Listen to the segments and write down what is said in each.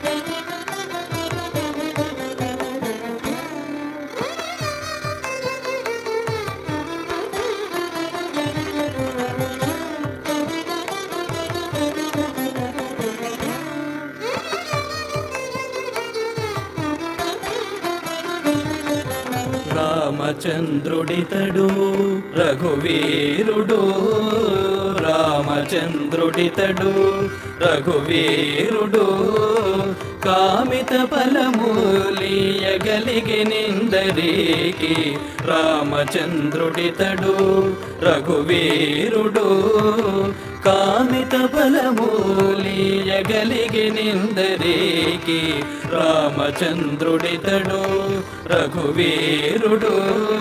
రామచంద్రుడితడు రఘువీరుడు, రామచంద్రుడితడు రఘువీరుడు, కామిత ఫలములియగలిగినిందరికి. రామచంద్రుడితడు రఘువీరుడు, కామిత ఫలములియగలిగినిందరికి. రామచంద్రుడితడు రఘువీరుడు.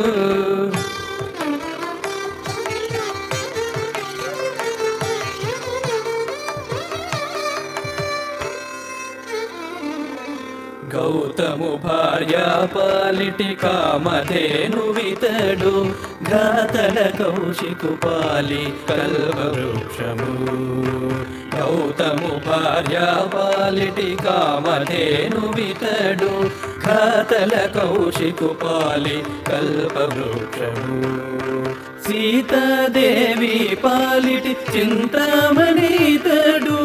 గౌతము భార్య పాలిటి కామధేనువితడు, ఘాతల కౌశికు పాలి కల్వవృక్షము. గౌతము భార్య పాలిటి కామధేనువితడు, ఘాతల కౌశికు పాలి కల్పవృక్షము. సీతాదేవి పాలిటి చింతామణితడు,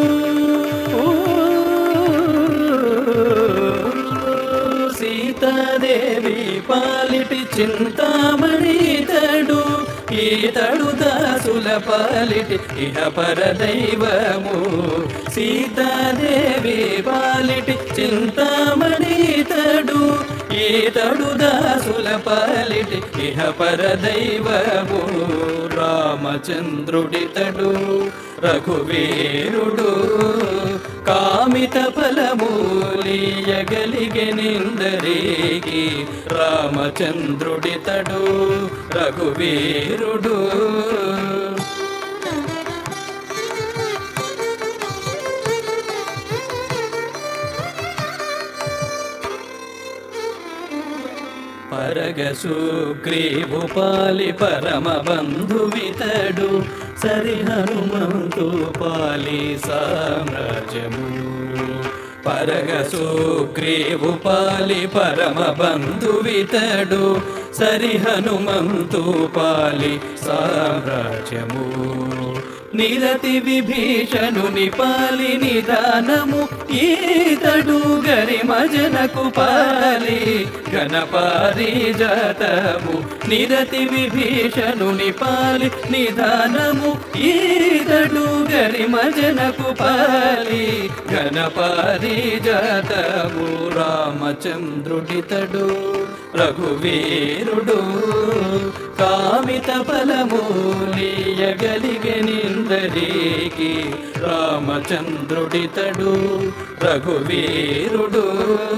సీతాదేవి పాలిటి చింతామణితడు, ఈతడు దాసుల పాలిటి ఇహ పరదైవము. సీతాదేవి పాలిటి చింతామణితడు, ఈతడు దాసుల పాలిటి ఇహ పరదైవము. రామచంద్రుడితడు రఘువీరుడు, కామిత ఫలములియగలిగినిందరికి. రామచంద్రుడితడు రఘువీరుడు. పరగ సుగ్రీవు పాలి పరమ బంధువితడు, సరి హనుమంతు పాలి సామ్రాజ్యము. పరగ సుగ్రీవు పాలి పరమ బంధువితడు, సరి హనుమంతు పాలి సామ్రాజ్యము. నిరతి విభీషణుని పాలి నిదానము, ఈతడు గరిమజనకు పాలి ఘనపారిజాతము. నిరతి విభీషణుని పాలి నిదానము, ఈతడు గరిమజనకు పాలి ఘనపారిజాతము. రామచంద్రుడితడు రఘువీరుడు, కామిత ఫలములియగలిగినిందరికి. రామచంద్రుడితడు రఘువీరుడు.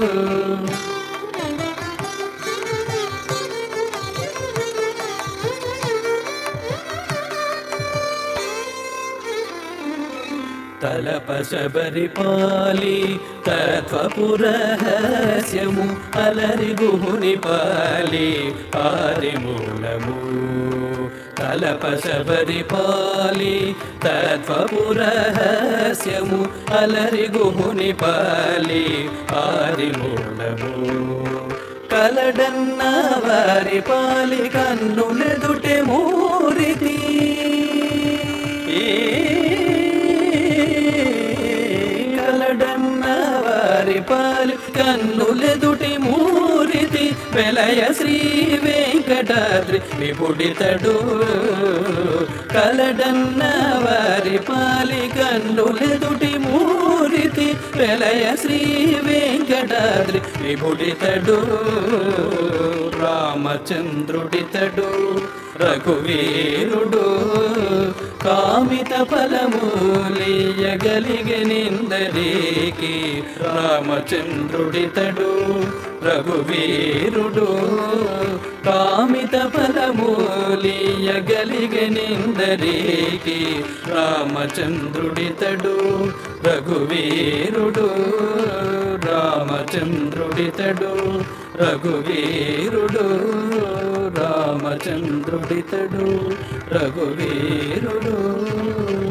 తలప శబరి పాలి తత్వపురహస్యము, అలరి గుహుని పాలి ఆదిమూలము. తలప శబరి పాలి తత్వపురహస్యము, అలరి గుహుని పాలి ఆదిమూలము. కలడన్న వారి పాలి కన్నులెదుటే మూరితి, కలడన్న వారి పాలి కన్నులెదుటి మూరితి. వెలయ శ్రీ వెంకటాద్రి విపుడితడు, కలడన్న వారి పాలి కన్నులెదుటి మూరితి. వెలయ శ్రీ వెంకటాద్రి విపుడితడు. రామచంద్రుడితడు రఘువీరుడు, కామిత ఫలములియగలిగినిందరికి. రామచంద్రుడితడు రఘువీరుడు, కామిత ఫలములియగలిగినిందరికి. రామచంద్రుడితడు రఘువీరుడు, రామచంద్రుడితడు రఘువీరుడు, రామచంద్రుడితడు రఘువీరుడు.